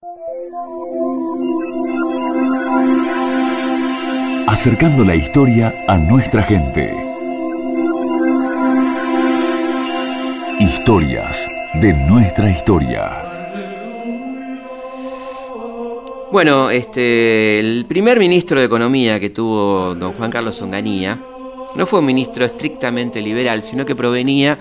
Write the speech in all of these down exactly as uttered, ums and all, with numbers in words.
Acercando la historia a nuestra gente. Historias de nuestra historia. Bueno, este, el primer ministro de Economía que tuvo don Juan Carlos Onganía no fue un ministro estrictamente liberal, sino que provenía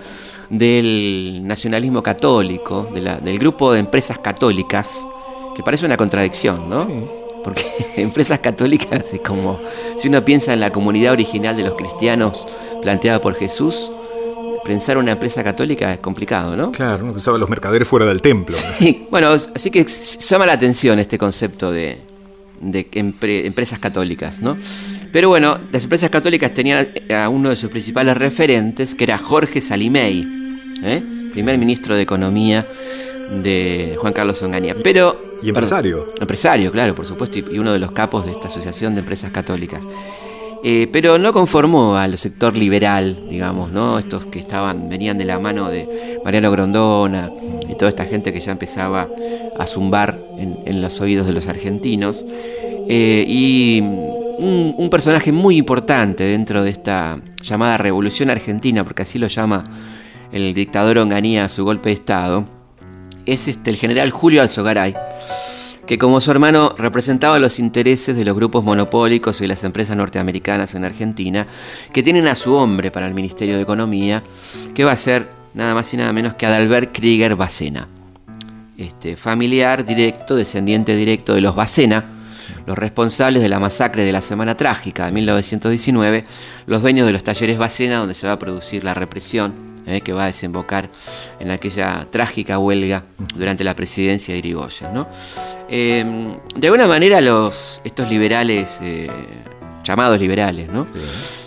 del nacionalismo católico, de la, del grupo de empresas católicas, que parece una contradicción, ¿no? Sí. Porque empresas católicas es como, si uno piensa en la comunidad original de los cristianos planteada por Jesús, pensar una empresa católica es complicado, ¿no? Claro, uno pensaba en los mercaderes fuera del templo. Sí, bueno, así que llama la atención este concepto de, de empre, empresas católicas, ¿no? Pero bueno, las empresas católicas tenían a uno de sus principales referentes, que era Jorge Salimey, ¿eh? primer ministro de Economía de Juan Carlos Onganía. Pero, y empresario. Perdón, empresario, claro, por supuesto, y, y uno de los capos de esta asociación de empresas católicas. Eh, pero no conformó al sector liberal, digamos, ¿no? Estos que estaban, venían de la mano de Mariano Grondona y toda esta gente que ya empezaba a zumbar en, en los oídos de los argentinos. Eh, y un, un personaje muy importante dentro de esta llamada Revolución Argentina, porque así lo llama el dictador Onganía a su golpe de Estado, es este, el general Julio Alzogaray, que como su hermano representaba los intereses de los grupos monopólicos y las empresas norteamericanas en Argentina, que tienen a su hombre para el Ministerio de Economía, que va a ser nada más y nada menos que Adalbert Krieger Bacena, este, familiar directo, descendiente directo de los Bacena, los responsables de la masacre de la Semana Trágica de mil novecientos diecinueve, los dueños de los talleres Bacena, donde se va a producir la represión Eh, que va a desembocar en aquella trágica huelga durante la presidencia de Irigoyen, ¿no? Eh, de alguna manera los estos liberales, eh, llamados liberales, ¿no? Sí.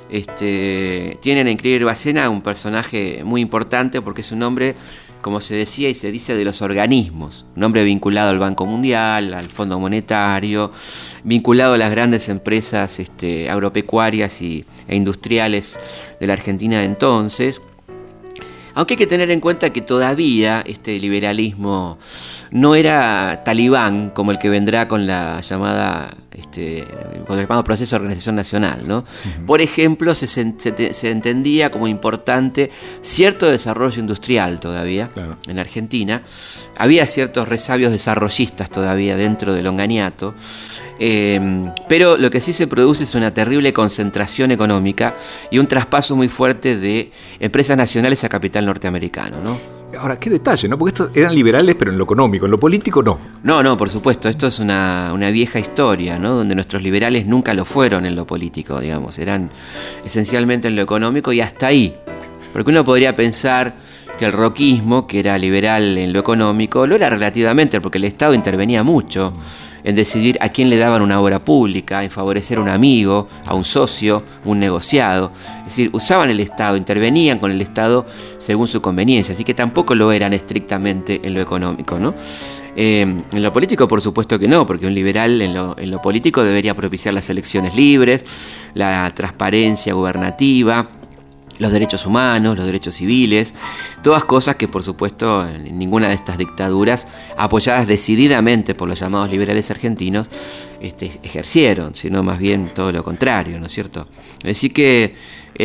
Este, tienen en Krieger Bacena un personaje muy importante porque es un hombre, como se decía y se dice, de los organismos, un hombre vinculado al Banco Mundial, al Fondo Monetario, vinculado a las grandes empresas este, agropecuarias y, e industriales de la Argentina de entonces. Aunque hay que tener en cuenta que todavía este liberalismo no era talibán como el que vendrá con la llamada este, con el llamado proceso de organización nacional, ¿no? Uh-huh. Por ejemplo, se, se, se entendía como importante cierto desarrollo industrial todavía, claro, en Argentina. Había ciertos resabios desarrollistas todavía dentro del onganiato. Eh, pero lo que sí se produce es una terrible concentración económica y un traspaso muy fuerte de empresas nacionales a capital norteamericano, ¿no? Ahora, qué detalle, ¿no? Porque estos eran liberales, pero en lo económico, en lo político no. No, no, por supuesto, esto es una, una vieja historia, ¿no? Donde nuestros liberales nunca lo fueron en lo político, digamos, eran esencialmente en lo económico y hasta ahí. Porque uno podría pensar que el roquismo, que era liberal en lo económico, lo era relativamente, porque el Estado intervenía mucho en decidir a quién le daban una obra pública, en favorecer a un amigo, a un socio, un negociado. Es decir, usaban el Estado, intervenían con el Estado según su conveniencia, así que tampoco lo eran estrictamente en lo económico, ¿no? Eh, en lo político, por supuesto que no, porque un liberal en lo, en lo político debería propiciar las elecciones libres, la transparencia gubernativa, los derechos humanos, los derechos civiles, todas cosas que por supuesto en ninguna de estas dictaduras, apoyadas decididamente por los llamados liberales argentinos, este, ejercieron, sino más bien todo lo contrario, ¿no es cierto? Es decir que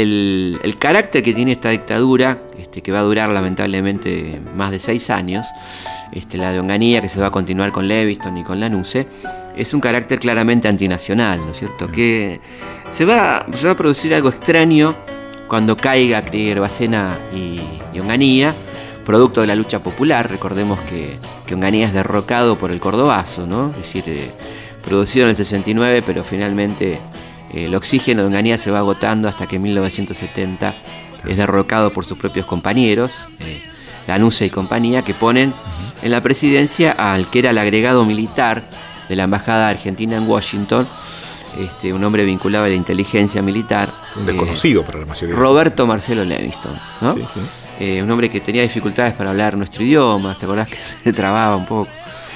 el, el carácter que tiene esta dictadura, este, que va a durar lamentablemente más de seis años, este, la de Onganía, que se va a continuar con Leviston y con Lanusse, es un carácter claramente antinacional, ¿no es cierto? Que se va, se va a producir algo extraño cuando caiga Krieger Bacena y, y Onganía, producto de la lucha popular. Recordemos que, que Onganía es derrocado por el Cordobazo, ¿no? Es decir, eh, producido en el sesenta y nueve, pero finalmente eh, el oxígeno de Onganía se va agotando hasta que en mil novecientos setenta es derrocado por sus propios compañeros, eh, Lanusse y compañía, que ponen en la presidencia al que era el agregado militar de la Embajada Argentina en Washington, Este, un hombre vinculado a la inteligencia militar, un desconocido eh, para la mayoría, Roberto Marcelo Leviston, ¿no? Sí, sí. Eh, un hombre que tenía dificultades para hablar nuestro idioma, ¿te acordás que se trababa un poco?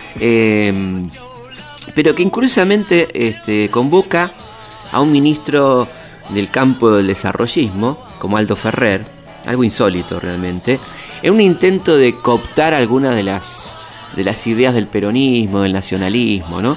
Eh, pero que curiosamente este, convoca a un ministro del campo del desarrollismo, como Aldo Ferrer, algo insólito realmente, en un intento de cooptar algunas de las de las ideas del peronismo, del nacionalismo, ¿no?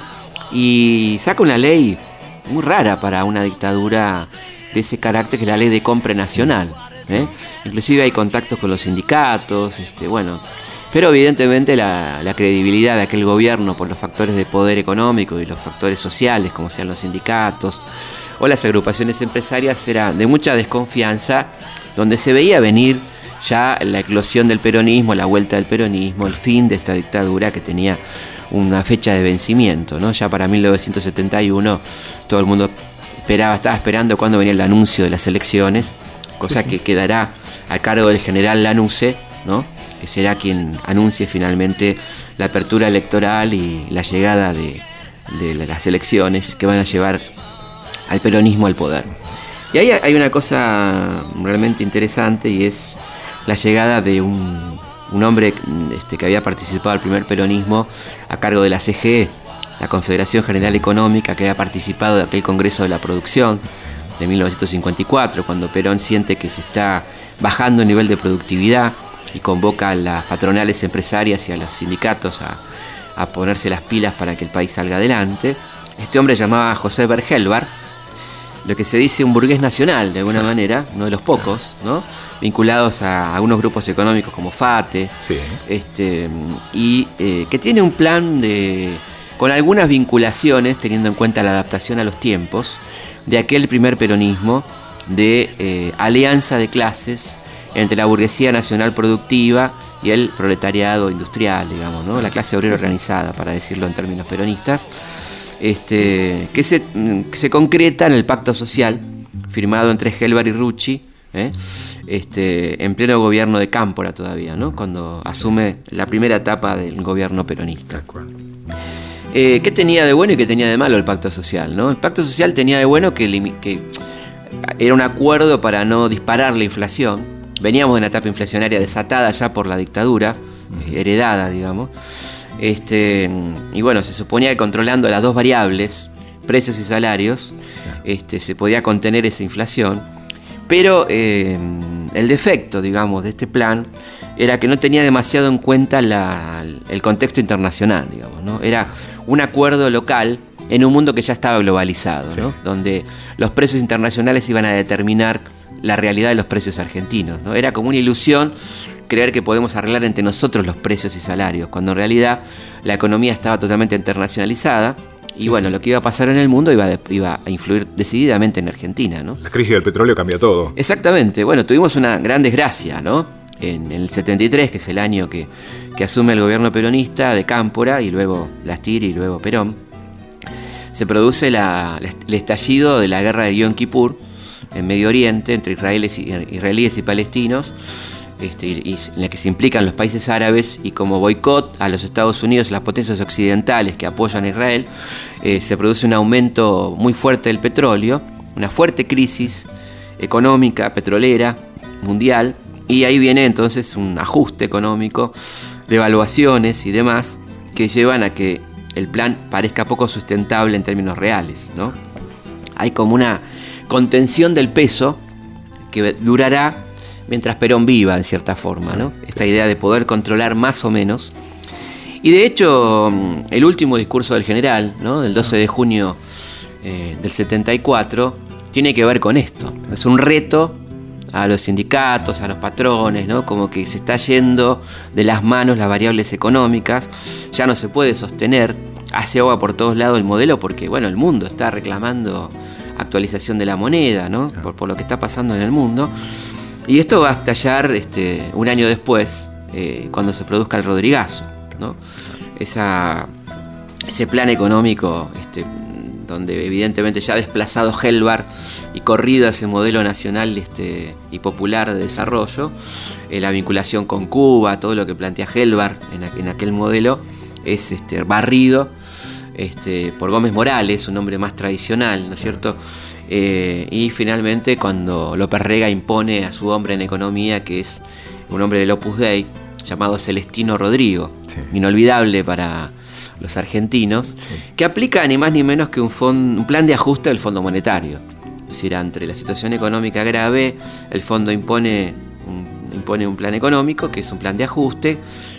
Y saca una ley muy rara para una dictadura de ese carácter, que es la ley de compra nacional, ¿eh? Inclusive hay contactos con los sindicatos, este, bueno, pero evidentemente la, la credibilidad de aquel gobierno por los factores de poder económico y los factores sociales, como sean los sindicatos o las agrupaciones empresarias, era de mucha desconfianza, donde se veía venir ya la eclosión del peronismo, la vuelta del peronismo, el fin de esta dictadura que tenía una fecha de vencimiento, ¿no? Ya para mil novecientos setenta y uno todo el mundo esperaba, estaba esperando cuándo venía el anuncio de las elecciones, cosa que quedará a cargo del general Lanusse, ¿no? Que será quien anuncie finalmente la apertura electoral y la llegada de, de las elecciones que van a llevar al peronismo al poder. Y ahí hay una cosa realmente interesante, y es la llegada de un, un hombre este, que había participado del primer peronismo a cargo de la C G E, la Confederación General Económica, que había participado de aquel Congreso de la Producción de mil novecientos cincuenta y cuatro, cuando Perón siente que se está bajando el nivel de productividad y convoca a las patronales empresarias y a los sindicatos a, a ponerse las pilas para que el país salga adelante. Este hombre llamaba José Bergelbar, lo que se dice un burgués nacional, de alguna manera, uno de los pocos, ¿no? Vinculados a algunos grupos económicos como FATE, sí. este, y eh, que tiene un plan de, con algunas vinculaciones, teniendo en cuenta la adaptación a los tiempos, de aquel primer peronismo de eh, alianza de clases entre la burguesía nacional productiva y el proletariado industrial, digamos, ¿no? La clase obrera organizada, para decirlo en términos peronistas, este, que, se, que se concreta en el pacto social firmado entre Gelbar y Rucci, ¿eh? este, en pleno gobierno de Cámpora todavía, ¿no? Cuando asume la primera etapa del gobierno peronista. Eh, ¿Qué tenía de bueno y qué tenía de malo el pacto social, ¿no? El pacto social tenía de bueno que, que era un acuerdo para no disparar la inflación. Veníamos de una etapa inflacionaria desatada ya por la dictadura, uh-huh. eh, heredada, digamos. Este, y bueno, se suponía que controlando las dos variables, precios y salarios, este, se podía contener esa inflación. Pero eh, el defecto, digamos, de este plan era que no tenía demasiado en cuenta la, el contexto internacional, digamos, ¿no? Era un acuerdo local en un mundo que ya estaba globalizado, ¿no? Sí. Donde los precios internacionales iban a determinar la realidad de los precios argentinos, ¿no? Era como una ilusión creer que podemos arreglar entre nosotros los precios y salarios, cuando en realidad la economía estaba totalmente internacionalizada. Y bueno, lo que iba a pasar en el mundo iba, de, iba a influir decididamente en Argentina, ¿no? La crisis del petróleo cambió todo. Exactamente. Bueno, tuvimos una gran desgracia, ¿no? En, en el setenta y tres, que es el año que, que asume el gobierno peronista de Cámpora, y luego Lastiri y luego Perón, se produce la, el estallido de la guerra de Yom Kippur en Medio Oriente, entre israelíes y, israelíes y palestinos, Este, y, y en la que se implican los países árabes, y como boicot a los Estados Unidos y las potencias occidentales que apoyan a Israel, eh, se produce un aumento muy fuerte del petróleo, una fuerte crisis económica, petrolera, mundial, y ahí viene entonces un ajuste económico, devaluaciones y demás, que llevan a que el plan parezca poco sustentable en términos reales, ¿no? Hay como una contención del peso que durará mientras Perón viva, en cierta forma, ¿no? Esta idea de poder controlar más o menos. Y de hecho, el último discurso del general, ¿no? Del doce de junio eh, del setenta y cuatro, tiene que ver con esto. Es un reto a los sindicatos, a los patrones, ¿no? Como que se está yendo de las manos las variables económicas, ya no se puede sostener, hace agua por todos lados el modelo, porque bueno, el mundo está reclamando actualización de la moneda, ¿no? Por, por lo que está pasando en el mundo. Y esto va a estallar este, un año después, eh, cuando se produzca el Rodrigazo, ¿no? Esa, ese plan económico, este, donde evidentemente ya desplazado Gelbar y corrido ese modelo nacional este, y popular de desarrollo, eh, la vinculación con Cuba, todo lo que plantea Gelbar en, en aquel modelo, es este, barrido este, por Gómez Morales, un hombre más tradicional, ¿no es cierto? Eh, y finalmente cuando López Rega impone a su hombre en economía, que es un hombre del Opus Dei llamado Celestino Rodrigo, sí. inolvidable para los argentinos, sí. que aplica ni más ni menos que un, fond, un plan de ajuste del Fondo Monetario. Es decir, ante la situación económica grave, el fondo impone un, impone un plan económico, que es un plan de ajuste,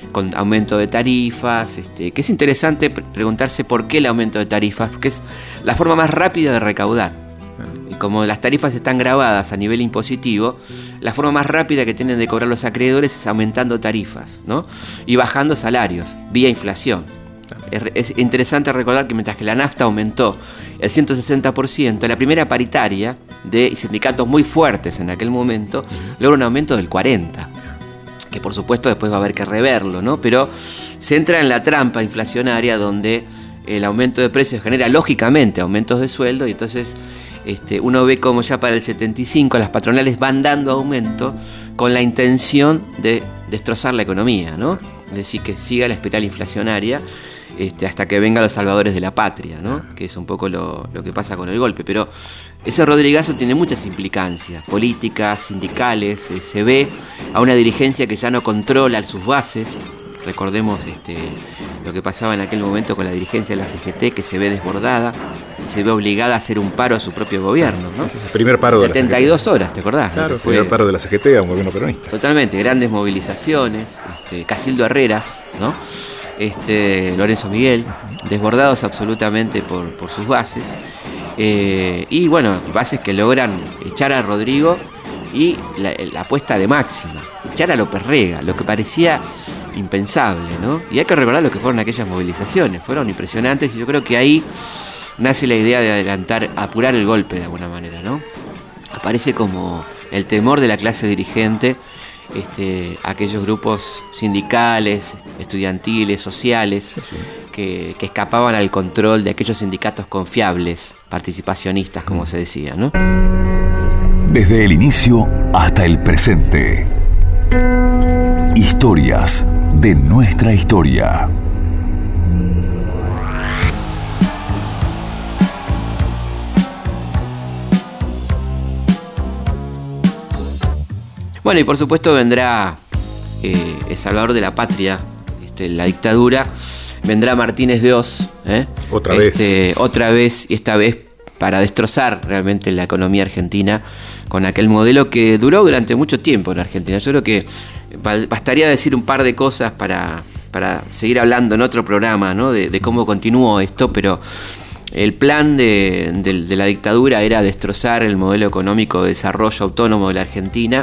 con aumento de tarifas, este, que es interesante preguntarse por qué el aumento de tarifas, porque es la forma más rápida de recaudar. Y como las tarifas están grabadas a nivel impositivo, la forma más rápida que tienen de cobrar los acreedores es aumentando tarifas, ¿no? Y bajando salarios, vía inflación. Es, es interesante recordar que mientras que la nafta aumentó el ciento sesenta por ciento, la primera paritaria de sindicatos muy fuertes en aquel momento logra un aumento del cuarenta por ciento. Que por supuesto después va a haber que reverlo, ¿no? Pero se entra en la trampa inflacionaria donde el aumento de precios genera lógicamente aumentos de sueldo y entonces este, uno ve como ya para el setenta y cinco las patronales van dando aumento con la intención de destrozar la economía, ¿no? Es decir, que siga la espiral inflacionaria este, hasta que vengan los salvadores de la patria, ¿no? Que es un poco lo, lo que pasa con el golpe, pero ese Rodrigazo tiene muchas implicancias políticas, sindicales, eh, se ve a una dirigencia que ya no controla sus bases. Recordemos este, lo que pasaba en aquel momento con la dirigencia de la C G T, que se ve desbordada y se ve obligada a hacer un paro a su propio gobierno, ¿no? El primer paro de la C G T. setenta y dos horas, ¿te acordás? Claro, el fue primer paro de la C G T a un gobierno peronista. Totalmente, grandes movilizaciones, este, Casildo Herreras, ¿no? Este, Lorenzo Miguel, desbordados absolutamente por, por sus bases. Eh, y bueno, bases que logran echar a Rodrigo y la, la apuesta de Máxima, echar a López Rega, lo que parecía impensable, ¿no? Y hay que recordar lo que fueron aquellas movilizaciones, fueron impresionantes y yo creo que ahí nace la idea de adelantar, apurar el golpe de alguna manera, ¿no? Aparece como el temor de la clase dirigente, este, aquellos grupos sindicales, estudiantiles, sociales, sí, sí. Que, que escapaban al control de aquellos sindicatos confiables, participacionistas, como se decía, ¿no? Desde el inicio hasta el presente. Historias de nuestra historia. Bueno, y por supuesto vendrá eh, el salvador de la patria, este, la dictadura. Vendrá Martínez de Oz, ¿eh? Otra este, vez. Otra vez, y esta vez para destrozar realmente la economía argentina con aquel modelo que duró durante mucho tiempo en Argentina. Yo creo que bastaría decir un par de cosas para, para seguir hablando en otro programa, ¿no? de, de cómo continuó esto, pero el plan de, de, de la dictadura era destrozar el modelo económico de desarrollo autónomo de la Argentina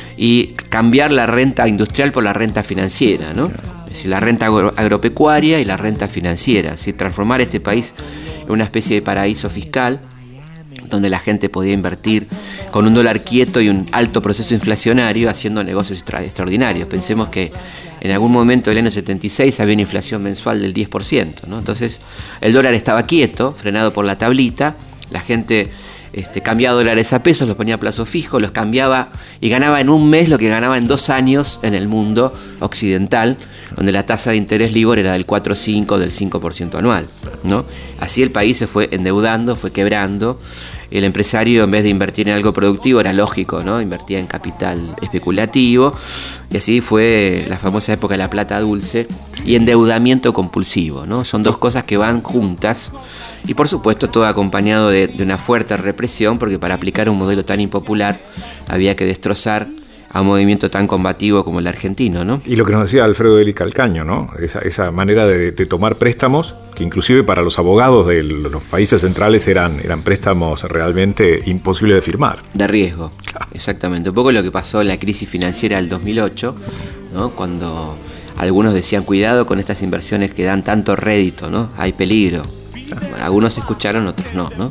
y cambiar la renta industrial por la renta financiera, ¿no? Es decir, la renta agro- agropecuaria y la renta financiera, es decir, transformar este país en una especie de paraíso fiscal donde la gente podía invertir con un dólar quieto y un alto proceso inflacionario haciendo negocios extra- extraordinarios. Pensemos que en algún momento del año setenta y seis había una inflación mensual del diez por ciento, ¿no? Entonces el dólar estaba quieto, frenado por la tablita, la gente este, cambiaba dólares a pesos, los ponía a plazo fijo, los cambiaba y ganaba en un mes lo que ganaba en dos años en el mundo occidental, donde la tasa de interés LIBOR era del cuatro coma cinco, del cinco por ciento anual, ¿no? Así el país se fue endeudando, fue quebrando. El empresario, en vez de invertir en algo productivo, era lógico, ¿no? Invertía en capital especulativo. Y así fue la famosa época de la plata dulce y endeudamiento compulsivo, ¿no? Son dos cosas que van juntas. Y por supuesto todo acompañado de, de una fuerte represión, porque para aplicar un modelo tan impopular había que destrozar a un movimiento tan combativo como el argentino, ¿no? Y lo que nos decía Alfredo Eli Calcaño, ¿no? Esa, esa manera de, de tomar préstamos, que inclusive para los abogados de los países centrales eran, eran préstamos realmente imposibles de firmar. De riesgo, claro. Exactamente. Un poco lo que pasó en la crisis financiera del dos mil ocho, ¿no? Cuando algunos decían, cuidado con estas inversiones que dan tanto rédito, ¿no? Hay peligro. Bueno, algunos escucharon, otros no, ¿no?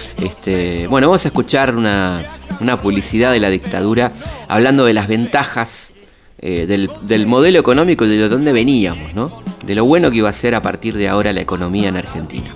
Este, bueno, vamos a escuchar una, una publicidad de la dictadura hablando de las ventajas eh, del, del modelo económico y de dónde veníamos, ¿no? De lo bueno que iba a ser a partir de ahora la economía en Argentina.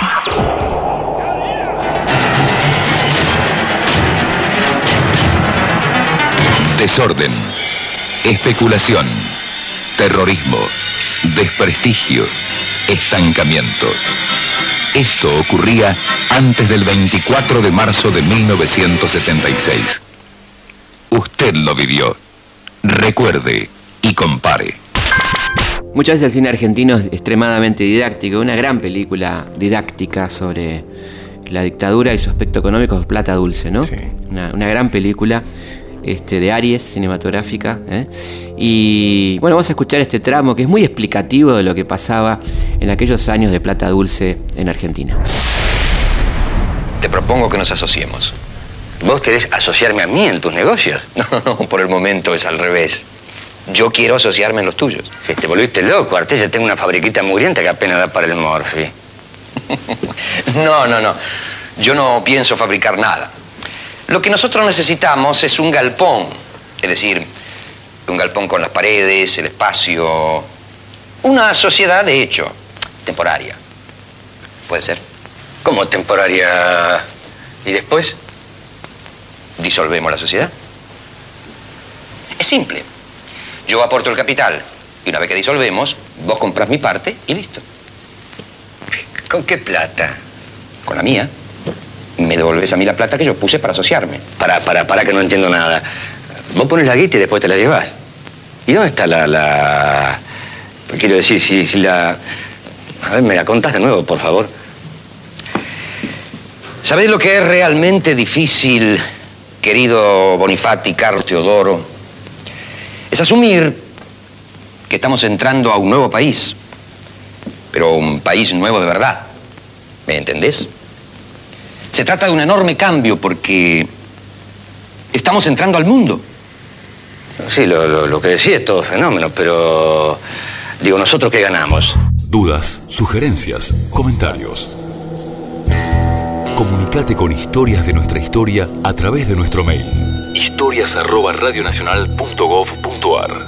Desorden, especulación, terrorismo, desprestigio, estancamiento. Esto ocurría antes del veinticuatro de marzo de mil novecientos setenta y seis. Usted lo vivió. Recuerde y compare. Muchas veces el cine argentino es extremadamente didáctico. Una gran película didáctica sobre la dictadura y su aspecto económico es Plata Dulce, ¿no? Sí. Una, una gran película este, de Aries Cinematográfica, ¿eh? Y bueno, vamos a escuchar este tramo que es muy explicativo de lo que pasaba en aquellos años de Plata Dulce en Argentina. Te propongo que nos asociemos. ¿Vos querés asociarme a mí en tus negocios? No, no, por el momento es al revés. Yo quiero asociarme en los tuyos. Que te volviste loco, Artés. Ya tengo una fabriquita mugrienta que apenas da para el morfi. No, no, no. Yo no pienso fabricar nada. Lo que nosotros necesitamos es un galpón. Es decir, un galpón con las paredes, el espacio. Una sociedad, de hecho, temporaria. ¿Puede ser? ¿Cómo temporaria? ¿Y después? ¿Disolvemos la sociedad? Es simple. Yo aporto el capital y una vez que disolvemos, vos comprás mi parte y listo. ¿Con qué plata? Con la mía. Me devolvés a mí la plata que yo puse para asociarme. Para, para, para que no entiendo nada. Vos pones la guita y después te la llevas. ¿Y dónde está la... la... Quiero decir, si, si la... A ver, me la contás de nuevo, por favor. ¿Sabés lo que es realmente difícil, querido Bonifati, Carlos Teodoro? Es asumir que estamos entrando a un nuevo país, pero un país nuevo de verdad. ¿Me entendés? Se trata de un enorme cambio porque estamos entrando al mundo. Sí, lo, lo, lo que decía es todo fenómeno, pero... Digo, ¿nosotros qué ganamos? Dudas, sugerencias, comentarios. Comunicate con Historias de Nuestra Historia a través de nuestro mail. historias arroba radionacional punto gov punto ar.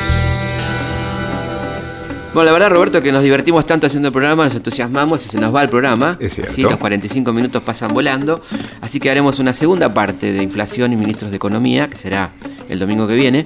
Bueno, la verdad, Roberto, que nos divertimos tanto haciendo el programa, nos entusiasmamos y se nos va el programa. Es cierto. Así los cuarenta y cinco minutos pasan volando. Así que haremos una segunda parte de Inflación y Ministros de Economía, que será el domingo que viene.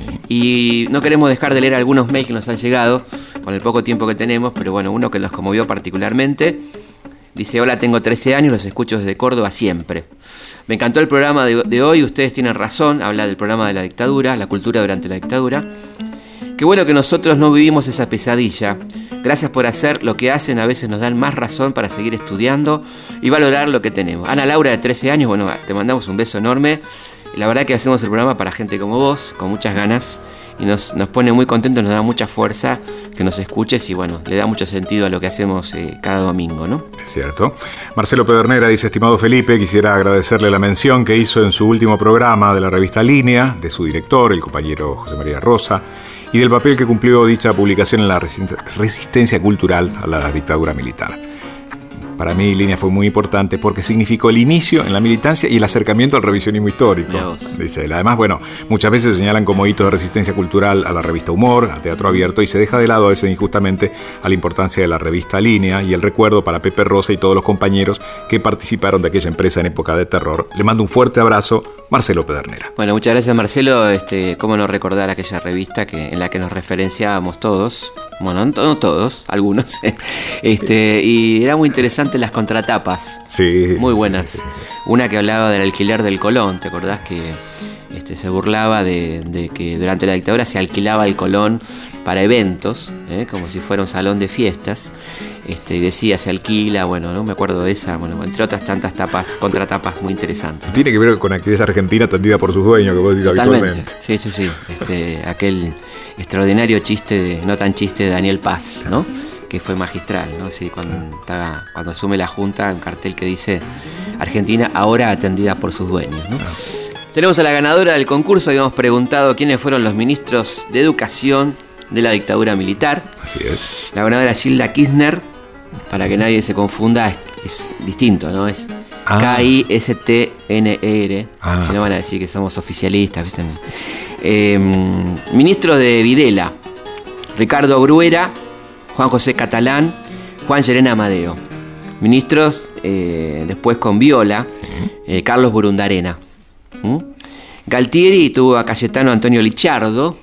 Y no queremos dejar de leer algunos mails que nos han llegado con el poco tiempo que tenemos, pero bueno, uno que nos conmovió particularmente. Dice: hola, tengo trece años, los escucho desde Córdoba siempre. Me encantó el programa de, de hoy, ustedes tienen razón, habla del programa de la dictadura, la cultura durante la dictadura. Qué bueno que nosotros no vivimos esa pesadilla. Gracias por hacer lo que hacen, a veces nos dan más razón para seguir estudiando y valorar lo que tenemos. Ana Laura, de trece años, bueno, te mandamos un beso enorme. La verdad que hacemos el programa para gente como vos, con muchas ganas, y nos, nos pone muy contentos, nos da mucha fuerza que nos escuches y bueno, le da mucho sentido a lo que hacemos eh, cada domingo, ¿no? Es cierto. Marcelo Pedernera dice: estimado Felipe, quisiera agradecerle la mención que hizo en su último programa de la revista Línea, de su director, el compañero José María Rosa, y del papel que cumplió dicha publicación en la resistencia cultural a la dictadura militar. Para mí, Línea fue muy importante porque significó el inicio en la militancia y el acercamiento al revisionismo histórico. Dice él. Además, bueno, muchas veces se señalan como hitos de resistencia cultural a la revista Humor, a Teatro Abierto, y se deja de lado a veces injustamente a la importancia de la revista Línea y el recuerdo para Pepe Rosa y todos los compañeros que participaron de aquella empresa en época de terror. Le mando un fuerte abrazo, Marcelo Pedernera. Bueno, muchas gracias, Marcelo. Este, cómo no recordar aquella revista que, en la que nos referenciábamos todos. Bueno, no todos, algunos. este, y era muy interesante las contratapas. Sí. Muy buenas. Sí, sí. Una que hablaba del alquiler del Colón, ¿te acordás? Que este, se burlaba de, de que durante la dictadura se alquilaba el Colón para eventos, ¿eh? Como si fuera un salón de fiestas. Este, y decía, se alquila, bueno, no me acuerdo de esa, bueno, entre otras tantas tapas, contratapas muy interesantes. Tiene que ver con aquella Argentina atendida por sus dueños, que vos decís habitualmente. Sí, sí, sí. Este, aquel extraordinario chiste, de, no tan chiste, de Daniel Paz, ¿no? Que fue magistral, ¿no? Sí, cuando, estaba, cuando asume la Junta, un cartel que dice: Argentina ahora atendida por sus dueños, ¿no? Tenemos a la ganadora del concurso, habíamos preguntado quiénes fueron los ministros de educación de la dictadura militar. Así es. La ganadora es Gilda Kirchner, para que nadie se confunda, es, es distinto, ¿no? Es ah. K I S T N E R, ah. Si no van a decir que somos oficialistas, ¿viste? Eh, ministros de Videla: Ricardo Bruera, Juan José Catalán, Juan Llerena Amadeo. Ministros eh, después con Viola, sí. eh, Carlos Burundarena. ¿Mm? Galtieri tuvo a Cayetano Antonio Lichardo.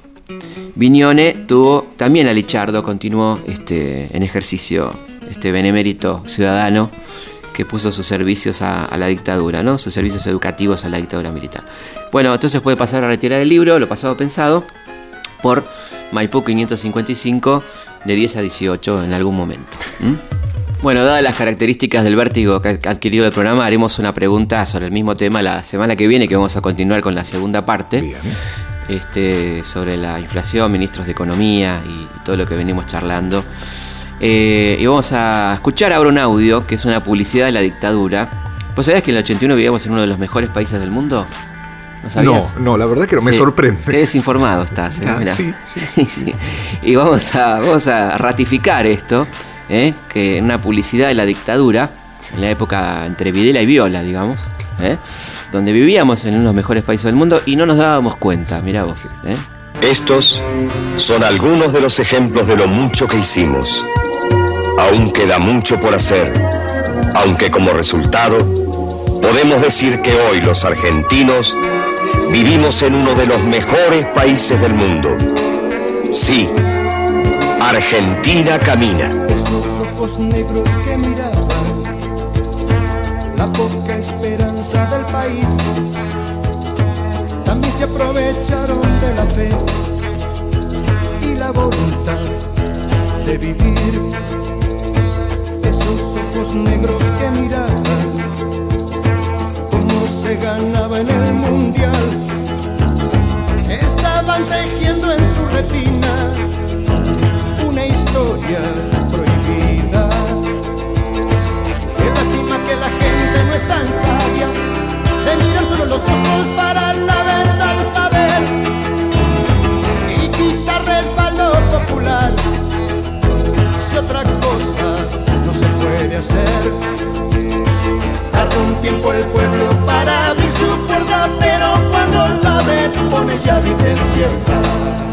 Viñone tuvo también a Lichardo, continuó este, en ejercicio este benemérito ciudadano que puso sus servicios a, a la dictadura, ¿no? Sus servicios educativos a la dictadura militar. Bueno, entonces puede pasar a retirar el libro, Lo pasado pensado, por Maipú quinientos cincuenta y cinco, de diez a dieciocho en algún momento. ¿Mm? Bueno, dadas las características del vértigo que ha adquirido el programa, haremos una pregunta sobre el mismo tema la semana que viene, que vamos a continuar con la segunda parte. Bien. Este, sobre la inflación, ministros de Economía y todo lo que venimos charlando. Eh, y vamos a escuchar ahora un audio que es una publicidad de la dictadura. ¿Vos sabés que en el ochenta y uno vivíamos en uno de los mejores países del mundo? ¿No sabías? No, no, la verdad que no me Sí, sorprende. Qué desinformado estás. ¿eh? Ah, Mirá. sí, sí. Sí, sí. Y vamos a, vamos a ratificar esto, ¿eh? Que en una publicidad de la dictadura, en la época entre Videla y Viola, digamos, ¿eh? Donde vivíamos en uno de los mejores países del mundo y no nos dábamos cuenta, mirá vos. ¿eh? Estos son algunos de los ejemplos de lo mucho que hicimos. Aún queda mucho por hacer, aunque como resultado podemos decir que hoy los argentinos vivimos en uno de los mejores países del mundo. Sí, Argentina camina. Esos ojos negros que miraban la poca esperanza del país, también se aprovecharon de la fe y la voluntad de vivir. Esos ojos negros que miraban cómo se ganaba en el mundial, estaban tejiendo en su retina una historia prohibida. Qué lástima que la gente no es tan sabia de mirar solo los ojos para la verdad saber y quitarle el valor popular si otra cosa no se puede hacer. Tardó un tiempo el pueblo para abrir su puerta, pero cuando la ve pone llave incierta.